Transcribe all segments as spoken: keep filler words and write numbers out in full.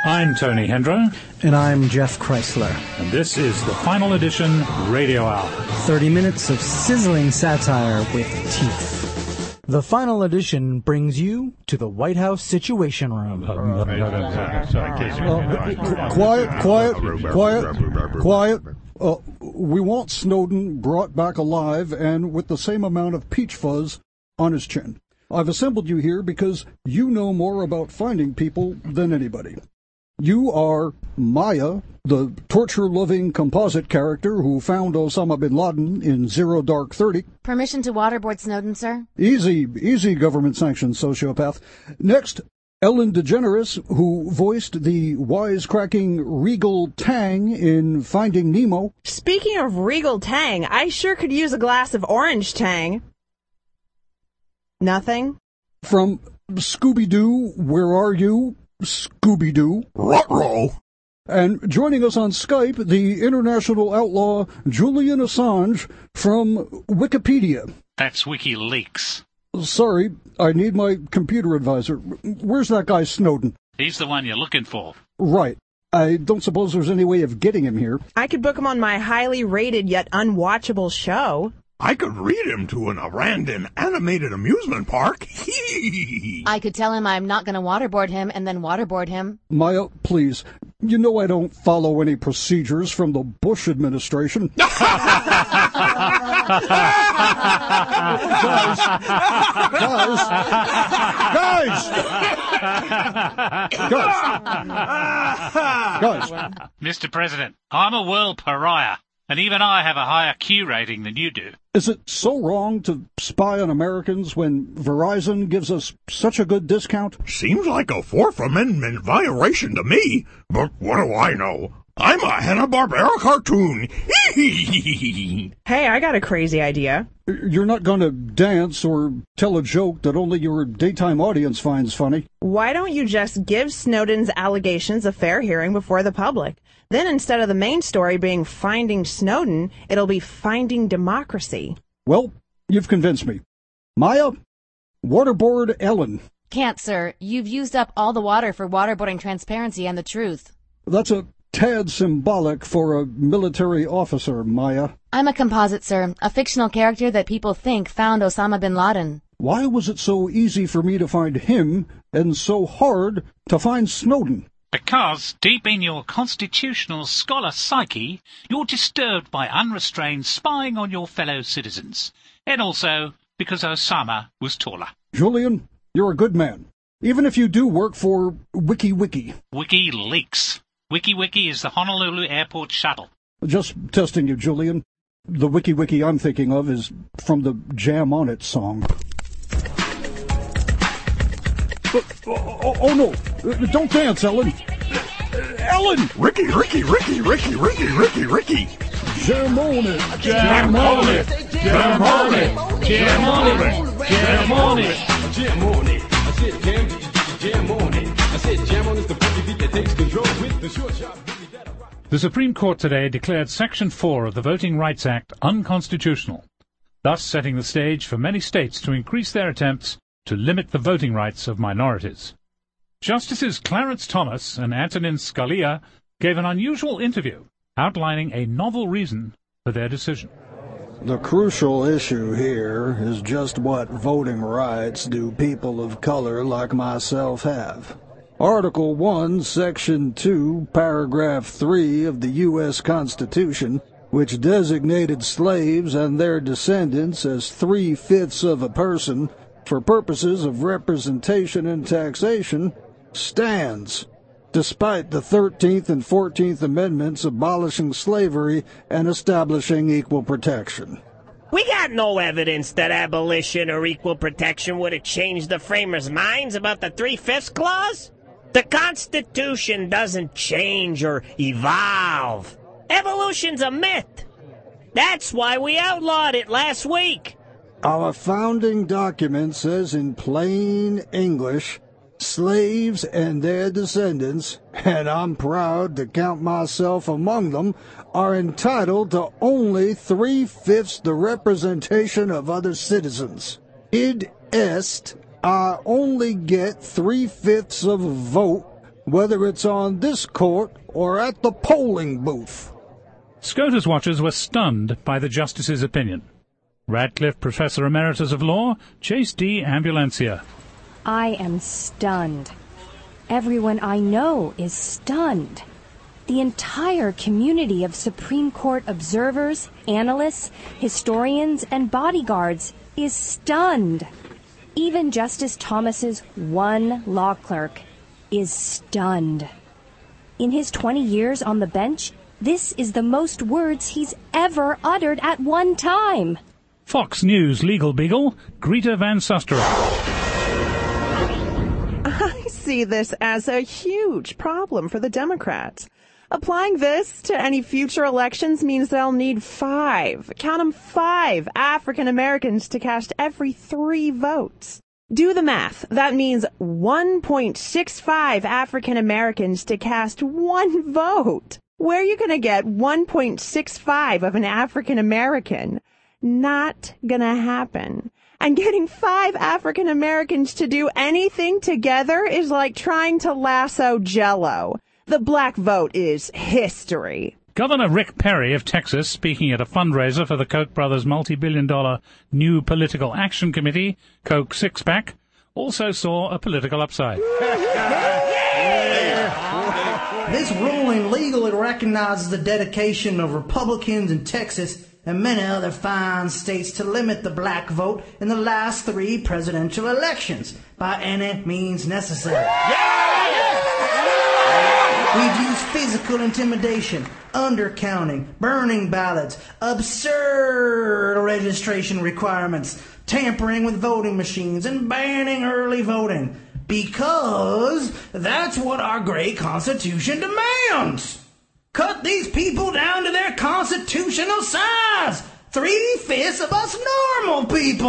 I'm Tony Hendra. And I'm Jeff Chrysler. And this is the Final Edition Radio Hour. thirty minutes of sizzling satire with teeth. The Final Edition brings you to the White House Situation Room. Quiet, quiet, quiet, quiet. Uh, we want Snowden brought back alive and with the same amount of peach fuzz on his chin. I've assembled you here because you know more about finding people than anybody. You are Maya, the torture-loving composite character who found Osama bin Laden in Zero Dark Thirty. Permission to waterboard Snowden, sir? Easy, easy government-sanctioned sociopath. Next, Ellen DeGeneres, who voiced the wisecracking Regal Tang in Finding Nemo. Speaking of Regal Tang, I sure could use a glass of orange Tang. Nothing? From Scooby-Doo, Where Are You? Scooby-Doo. Ruh-roh. And joining us on Skype, the international outlaw Julian Assange from Wikipedia. That's WikiLeaks. Sorry, I need my computer advisor. Where's that guy Snowden? He's the one you're looking for. Right. I don't suppose there's any way of getting him here. I could book him on my highly rated yet unwatchable show. I could read him to an Arandan animated amusement park. I could tell him I'm not going to waterboard him and then waterboard him. Maya, please. You know I don't follow any procedures from the Bush administration. guys, guys, guys, guys. Mister President, I'm a world pariah. And even I have a higher Q rating than you do. Is it so wrong to spy on Americans when Verizon gives us such a good discount? Seems like a Fourth Amendment violation to me, but what do I know? I'm a Hanna-Barbera cartoon. Hey, I got a crazy idea. You're not going to dance or tell a joke that only your daytime audience finds funny. Why don't you just give Snowden's allegations a fair hearing before the public? Then instead of the main story being Finding Snowden, it'll be Finding Democracy. Well, you've convinced me. Maya, waterboard Ellen. Can't, sir. You've used up all the water for waterboarding transparency and the truth. That's a tad symbolic for a military officer, Maya. I'm a composite, sir. A fictional character that people think found Osama bin Laden. Why was it so easy for me to find him and so hard to find Snowden? Because, deep in your constitutional scholar psyche, you're disturbed by unrestrained spying on your fellow citizens. And also because Osama was taller. Julian, you're a good man. Even if you do work for WikiWiki. WikiLeaks. WikiWiki is the Honolulu Airport shuttle. Just testing you, Julian. The WikiWiki I'm thinking of is from the Jam On It song. Oh, oh, oh no! Don't dance, Ellen! Ellen! Ricky, Ricky, Ricky, Ricky, Ricky, Ricky, Ricky! Jam on it! Jam on it! Jam on it! Jam on it! Jam on it! Jam on it! I said jam, jam on it! I said jam on is the funky beat that takes control with the short shot. The Supreme Court today declared Section four of the Voting Rights Act unconstitutional, thus setting the stage for many states to increase their attempts to limit the voting rights of minorities. Justices Clarence Thomas and Antonin Scalia gave an unusual interview outlining a novel reason for their decision. The crucial issue here is just what voting rights do people of color like myself have. Article one, Section two, Paragraph three of the U S Constitution, which designated slaves and their descendants as three-fifths of a person for purposes of representation and taxation, stands, despite the thirteenth and fourteenth Amendments abolishing slavery and establishing equal protection. We got no evidence that abolition or equal protection would have changed the framers' minds about the Three-Fifths Clause. The Constitution doesn't change or evolve. Evolution's a myth. That's why we outlawed it last week. Our founding document says in plain English, slaves and their descendants, and I'm proud to count myself among them, are entitled to only three-fifths the representation of other citizens. Id est, I only get three-fifths of a vote whether it's on this court or at the polling booth. SCOTUS watchers were stunned by the justice's opinion. Radcliffe Professor Emeritus of Law, Chase D. Ambulancia. I am stunned. Everyone I know is stunned. The entire community of Supreme Court observers, analysts, historians, and bodyguards is stunned. Even Justice Thomas's one law clerk is stunned. In his twenty years on the bench, this is the most words he's ever uttered at one time. Fox News legal beagle, Greta Van Susteren. I see this as a huge problem for the Democrats. Applying this to any future elections means they'll need five, count them five, African Americans to cast every three votes. Do the math. That means one point six five African Americans to cast one vote. Where are you going to get one point six five of an African American? Not gonna happen. And getting five African Americans to do anything together is like trying to lasso Jell-O. The black vote is history. Governor Rick Perry of Texas, speaking at a fundraiser for the Koch brothers' multi-billion dollar new political action committee, Koch Six-Pack, also saw a political upside. This ruling legally recognizes the dedication of Republicans in Texas and many other fine states to limit the black vote in the last three presidential elections by any means necessary. We've used physical intimidation, undercounting, burning ballots, absurd registration requirements, tampering with voting machines, and banning early voting. Because that's what our great Constitution demands. Cut these people down to their constitutional size. Three-fifths of us normal people.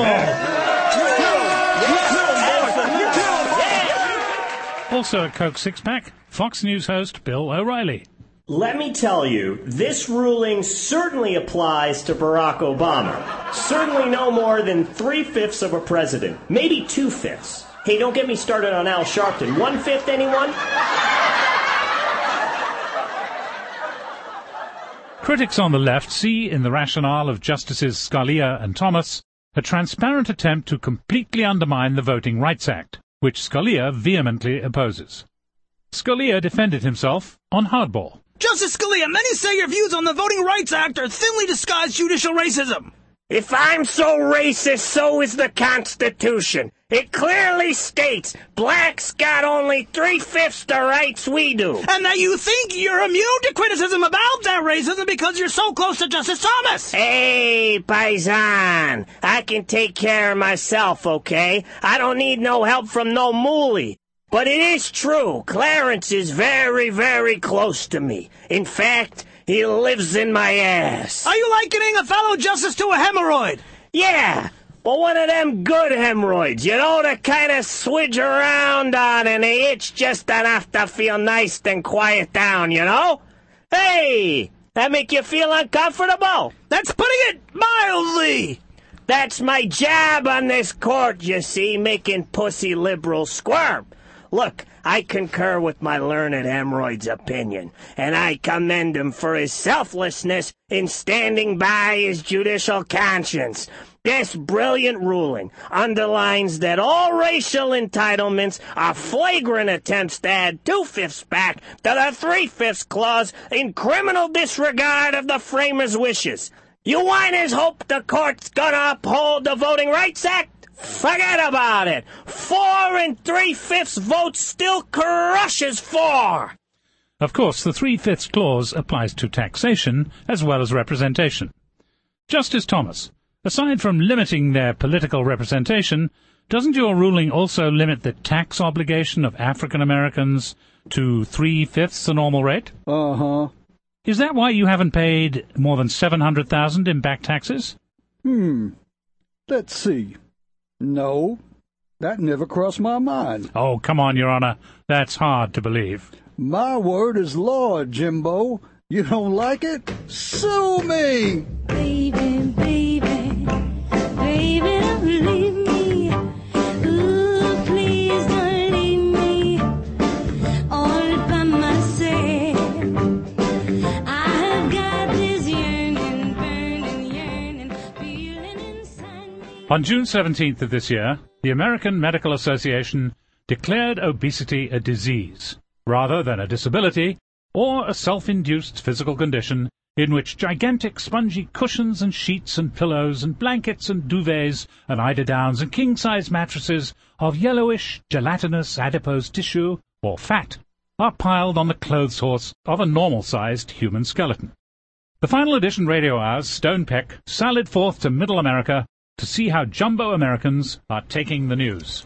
Also at Koch Six-Pack, Fox News host Bill O'Reilly. Let me tell you, this ruling certainly applies to Barack Obama. Certainly no more than three-fifths of a president. Maybe two-fifths. Hey, don't get me started on Al Sharpton. One-fifth, anyone? Critics on the left see in the rationale of Justices Scalia and Thomas a transparent attempt to completely undermine the Voting Rights Act, which Scalia vehemently opposes. Scalia defended himself on hardball. Justice Scalia, many say your views on the Voting Rights Act are thinly disguised judicial racism. If I'm so racist, so is the Constitution. It clearly states blacks got only three-fifths the rights we do. And that you think you're immune to criticism about that racism because you're so close to Justice Thomas. Hey, paisan, I can take care of myself, okay? I don't need no help from no moolie. But it is true, Clarence is very, very close to me. In fact, he lives in my ass. Are you likening a fellow justice to a hemorrhoid? Yeah, but one of them good hemorrhoids, you know, that kind of swidge around on and they itch just enough to feel nice and quiet down, you know? Hey, that make you feel uncomfortable? That's putting it mildly. That's my job on this court, you see, making pussy liberals squirm. Look, I concur with my learned hemorrhoid's opinion, and I commend him for his selflessness in standing by his judicial conscience. This brilliant ruling underlines that all racial entitlements are flagrant attempts to add two-fifths back to the three-fifths clause in criminal disregard of the framers' wishes. You whiners hope the court's gonna uphold the Voting Rights Act? Forget about it. Four and three-fifths votes still crushes four. Of course, the three-fifths clause applies to taxation as well as representation. Justice Thomas, aside from limiting their political representation, doesn't your ruling also limit the tax obligation of African Americans to three-fifths the normal rate? Uh-huh. Is that why you haven't paid more than seven hundred thousand dollars in back taxes? Hmm. Let's see. No, that never crossed my mind. Oh, come on, Your Honor. That's hard to believe. My word is law, Jimbo. You don't like it? Sue me! Baby, baby, baby, don't leave me. Ooh, please don't leave me. All On June seventeenth of this year, the American Medical Association declared obesity a disease, rather than a disability, or a self-induced physical condition in which gigantic spongy cushions and sheets and pillows and blankets and duvets and eiderdowns and king-size mattresses of yellowish, gelatinous adipose tissue, or fat, are piled on the clothes horse of a normal-sized human skeleton. The final edition Radio Hour's Stone Peck sallied forth to Middle America to see how jumbo Americans are taking the news.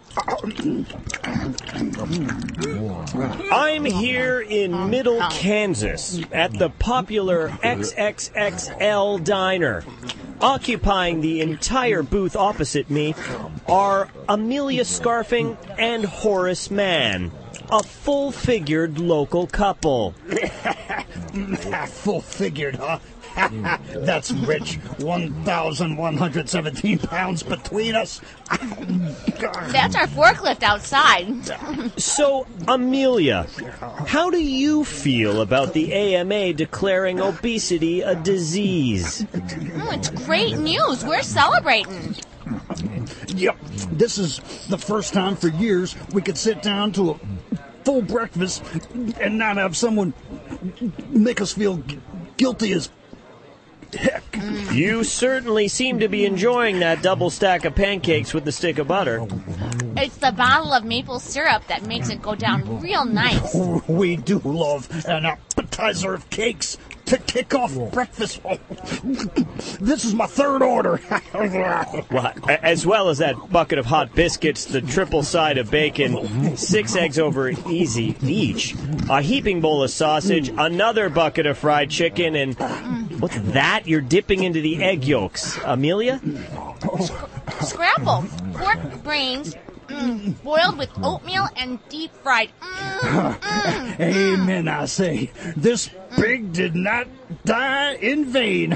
I'm here in Middle Kansas at the popular X X X L Diner. Occupying the entire booth opposite me are Amelia Scarfing and Horace Mann, a full-figured local couple. Full-figured, huh? That's rich. one thousand one hundred seventeen pounds between us. That's our forklift outside. So, Amelia, how do you feel about the A M A declaring obesity a disease? Oh, it's great news. We're celebrating. Yep, this is the first time for years we could sit down to a full breakfast and not have someone make us feel gu- guilty as heck. You certainly seem to be enjoying that double stack of pancakes with the stick of butter. It's the bottle of maple syrup that makes it go down real nice. We do love an appetizer of cakes to kick off breakfast. This is my third order. Well, as well as that bucket of hot biscuits, the triple side of bacon, six eggs over easy each, a heaping bowl of sausage, another bucket of fried chicken, and what's that you're dipping into the egg yolks, Amelia? Scramble, pork brains, mm, boiled with oatmeal and deep fried. Mm, mm. Amen, I say. This pig did not die in vain.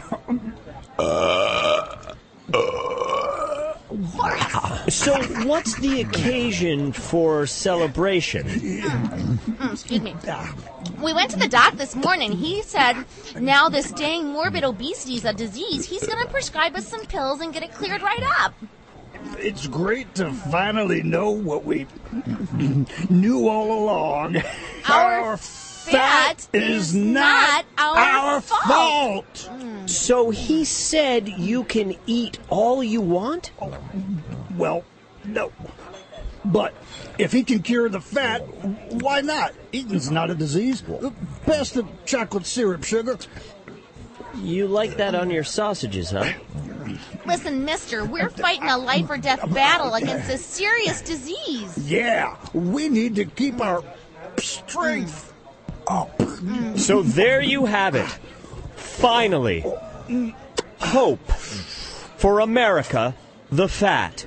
Uh, uh. So, what's the occasion for celebration? Mm, excuse me. We went to the doc this morning. He said now this dang morbid obesity is a disease. He's going to prescribe us some pills and get it cleared right up. It's great to finally know what we knew all along. Our, our fat, fat is not our, our fault. fault. Mm. So he said you can eat all you want? Well, no. But if he can cure the fat, why not? Eating's not a disease. Pass the chocolate syrup, sugar. You like that on your sausages, huh? Listen, mister, we're fighting a life or death battle against a serious disease. Yeah, we need to keep our strength up. So there you have it. Finally, hope for America the fat.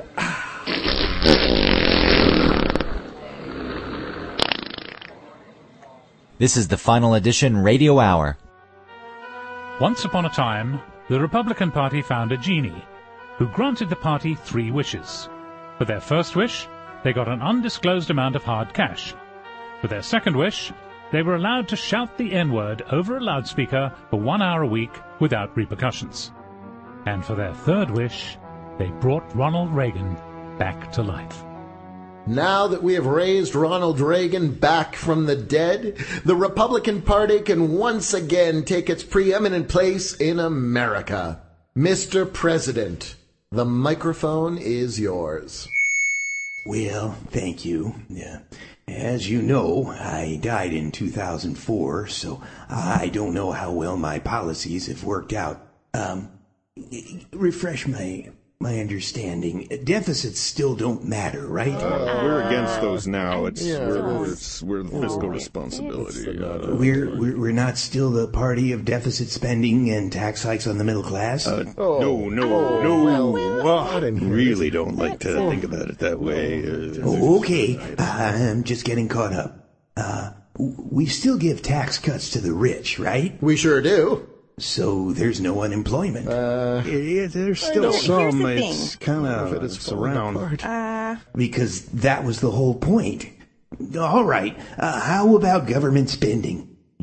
This is the Final Edition Radio Hour. Once upon a time, the Republican Party found a genie who granted the party three wishes. For their first wish, they got an undisclosed amount of hard cash. For their second wish, they were allowed to shout the N-word over a loudspeaker for one hour a week without repercussions. And for their third wish, they brought Ronald Reagan back to life. Now that we have raised Ronald Reagan back from the dead, the Republican Party can once again take its preeminent place in America. Mister President, the microphone is yours. Well, thank you. Yeah. As you know, I died in two thousand four, so I don't know how well my policies have worked out. Um, refresh my... My understanding, deficits still don't matter, right? Uh, we're against those now. It's yeah. we're, it's, we're the fiscal responsibility. Uh, we're, we're we're not still the party of deficit spending and tax hikes on the middle class. Uh, oh. No, no, oh. no. Well, well, I really don't like to think about it that way. Uh, oh, okay, I'm just getting caught up. Uh, we still give tax cuts to the rich, right? We sure do. So there's no unemployment. Uh, yeah, there's still some. It's kind of it's around. Uh, because that was the whole point. All right. Uh, how about government spending?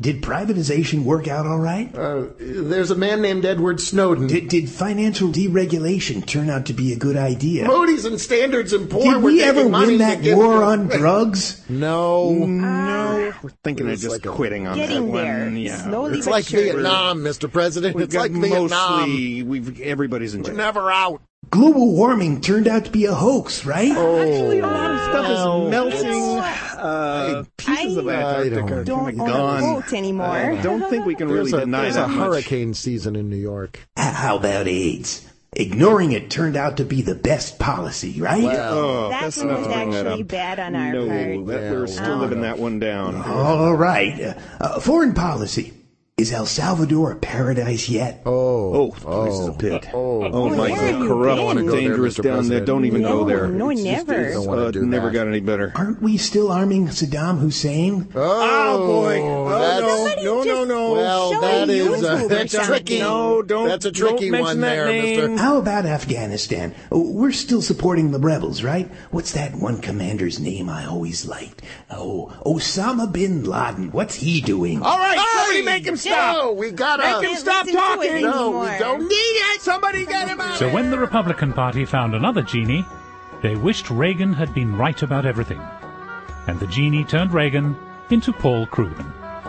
did privatization work out all right? Uh, there's a man named Edward Snowden. Did, did financial deregulation turn out to be a good idea? Moody's and Standards and Poor Did were we taking ever money win to that give war to- on drugs? No. No, we're thinking of just quitting on Getting that there. one. Yeah. Slowly It's but like surely. Vietnam, Mister President. We've It's got like Vietnam. mostly, we've, everybody's in We're jail. never out. Global warming turned out to be a hoax, right? Actually, a A lot lot of of stuff no. is melting. Uh, pieces of I Antarctica are don't kind own of a gone. boat anymore. I don't think we can really There's a, deny there's that a much. hurricane season in New York. How about AIDS? Ignoring it turned out to be the best policy, right? Oh, That that's one not was bring that actually up. bad on our No, part. that, we're still Oh. living that one down. All right. Uh, uh, foreign policy. Is El Salvador a paradise yet? Oh, Oh, the place is a pit. Oh, Oh, where my have God, you corrupt been? and Go there, dangerous Mister down there. President. Don't even go No, there. no, It's just- never. it's, Don't wanna uh, do never that. got any better. Aren't we still arming Saddam Hussein? Oh, boy. that's, Somebody no, no, just no. well, show that a is YouTube uh, or that's something. tricky. No, don't- That's a tricky don't mention one that there, name. Mister How about Afghanistan? We're still supporting the rebels, right? What's that one commander's name I always liked? Oh, Osama bin Laden. What's he doing? All right, Hey, somebody make him stop. No, we gotta. Make him stop Listen to it talking. No, we anymore. don't need it. Somebody get him out. So when the Republican Party found another genie, they wished Reagan had been right about everything. And the genie turned Reagan into Paul Krugman.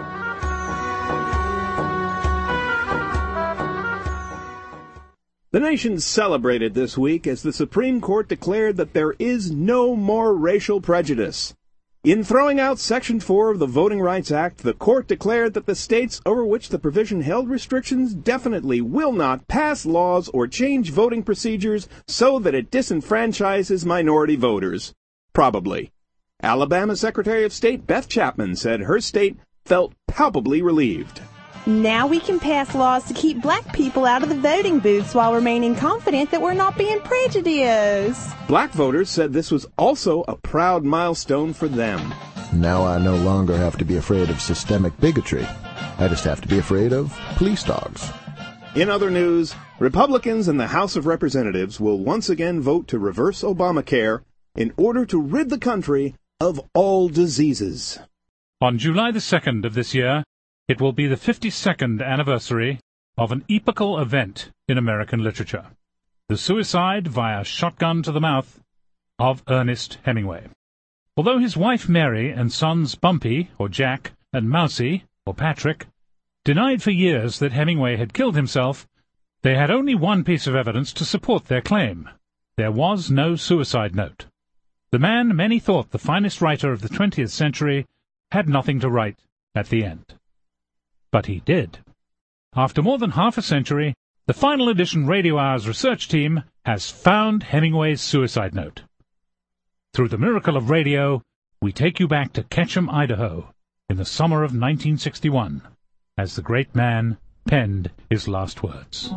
The nation celebrated this week as the Supreme Court declared that there is no more racial prejudice. In throwing out Section four of the Voting Rights Act, the court declared that the states over which the provision held restrictions definitely will not pass laws or change voting procedures so that it disenfranchises minority voters. Probably. Alabama Secretary of State Beth Chapman said her state felt palpably relieved. Now we can pass laws to keep black people out of the voting booths while remaining confident that we're not being prejudiced. Black voters said this was also a proud milestone for them. Now I no longer have to be afraid of systemic bigotry. I just have to be afraid of police dogs. In other news, Republicans in the House of Representatives will once again vote to reverse Obamacare in order to rid the country of all diseases. On July the second of this year, it will be the fifty-second anniversary of an epochal event in American literature, the suicide via shotgun to the mouth of Ernest Hemingway. Although his wife Mary and sons Bumpy, or Jack, and Mousie, or Patrick, denied for years that Hemingway had killed himself, they had only one piece of evidence to support their claim. There was no suicide note. The man many thought the finest writer of the twentieth century had nothing to write at the end. But he did. After more than half a century, the Final Edition Radio Hour's research team has found Hemingway's suicide note. Through the miracle of radio, we take you back to Ketchum, Idaho, in the summer of nineteen sixty-one, as the great man penned his last words.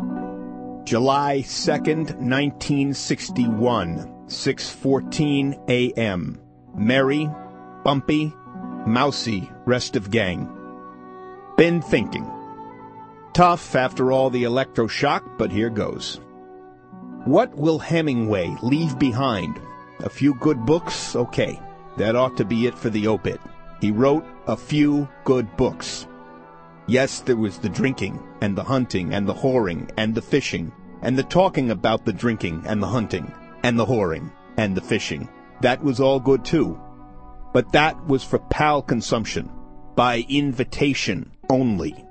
July second, nineteen sixty-one, six fourteen a.m. Mary, Bumpy, Mousie, rest of gang. Been thinking. Tough after all the electroshock, but here goes. What will Hemingway leave behind? A few good books? Okay. That ought to be it for the obit. He wrote a few good books. Yes, there was the drinking, and the hunting, and the whoring, and the fishing, and the talking about the drinking, and the hunting, and the whoring, and the fishing. That was all good too. But that was for pal consumption, by invitation only.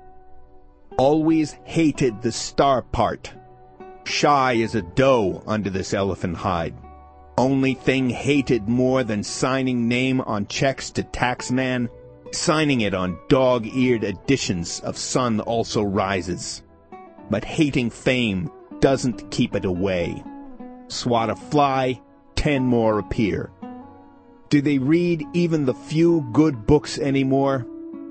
Always hated the star part. Shy as a doe under this elephant hide. Only thing hated more than signing name on checks to taxman, signing it on dog-eared editions of Sun Also Rises. But hating fame doesn't keep it away. Swat a fly, ten more appear. Do they read even the few good books anymore?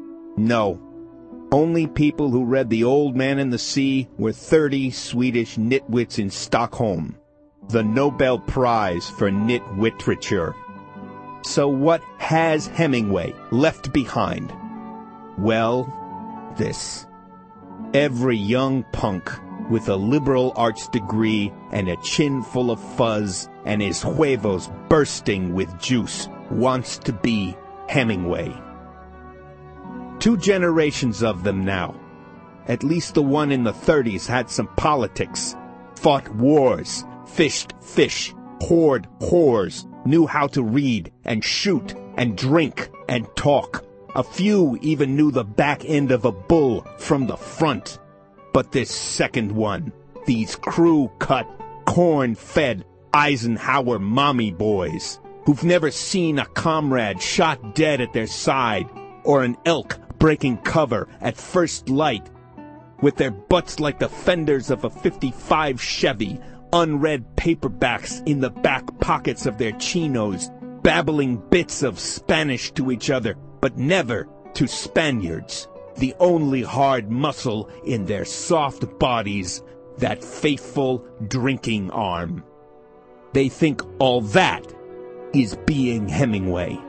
No. Only people who read The Old Man and the Sea were thirty Swedish nitwits in Stockholm, the Nobel Prize for Nitwiterature. So what has Hemingway left behind? Well, this. Every young punk with a liberal arts degree and a chin full of fuzz and his huevos bursting with juice wants to be Hemingway. Two generations of them now. At least the one in the thirties had some politics, fought wars, fished fish, whored whores, knew how to read and shoot and drink and talk. A few even knew the back end of a bull from the front. But this second one, these crew-cut, corn-fed Eisenhower mommy boys, who've never seen a comrade shot dead at their side or an elk breaking cover at first light, with their butts like the fenders of a fifty-five Chevy, unread paperbacks in the back pockets of their chinos, babbling bits of Spanish to each other, but never to Spaniards. The only hard muscle in their soft bodies, that faithful drinking arm. They think all that is being Hemingway.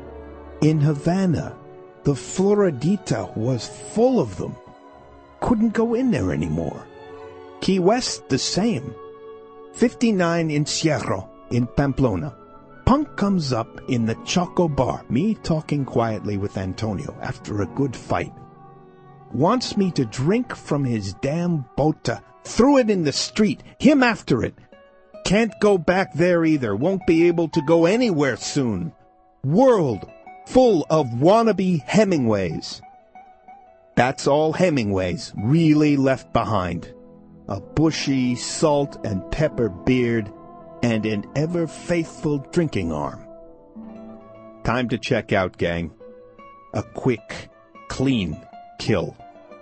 In Havana, the Floridita was full of them. Couldn't go in there anymore. Key West, the same. fifty-nine Encierro in Pamplona. Punk comes up in the Choco Bar, me talking quietly with Antonio after a good fight. Wants me to drink from his damn bota. Threw it in the street, him after it. Can't go back there either, won't be able to go anywhere soon. World full of wannabe Hemingways. That's all Hemingways really left behind. A bushy salt and pepper beard and an ever-faithful drinking arm. Time to check out, gang. A quick, clean kill.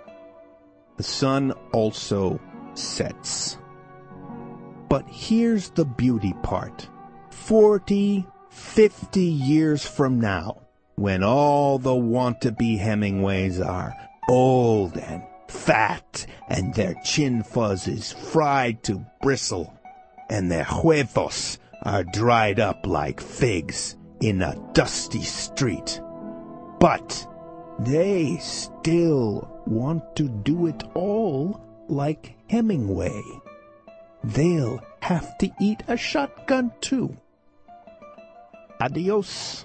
The sun also sets. But here's the beauty part. Forty, fifty years from now, when all the want-to-be Hemingways are old and fat, and their chin fuzz is fried to bristle, and their huevos are dried up like figs in a dusty street. But they still want to do it all like Hemingway. They'll have to eat a shotgun too. Adios.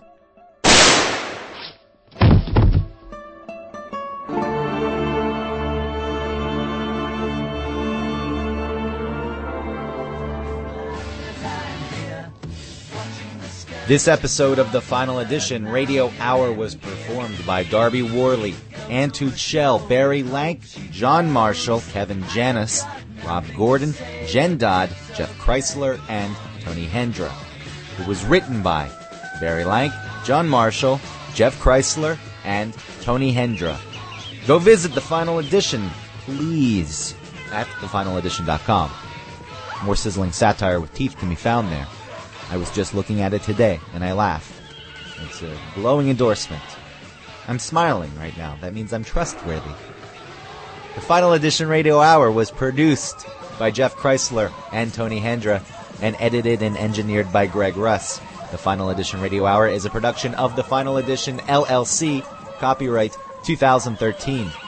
This episode of the Final Edition Radio Hour was performed by Darby Worley, Ann Tuchel, Barry Lank, John Marshall, Kevin Janis, Rob Gordon, Jen Dodd, Jeff Chrysler, and Tony Hendra. It was written by Barry Lank, John Marshall, Jeff Chrysler, and Tony Hendra. Go visit The Final Edition, please, at the final edition dot com. More sizzling satire with teeth can be found there. I was just looking at it today, and I laughed. It's a glowing endorsement. I'm smiling right now. That means I'm trustworthy. The Final Edition Radio Hour was produced by Jeff Chrysler and Tony Hendra, and edited and engineered by Greg Russ. The Final Edition Radio Hour is a production of The Final Edition, L L C, copyright two thousand thirteen.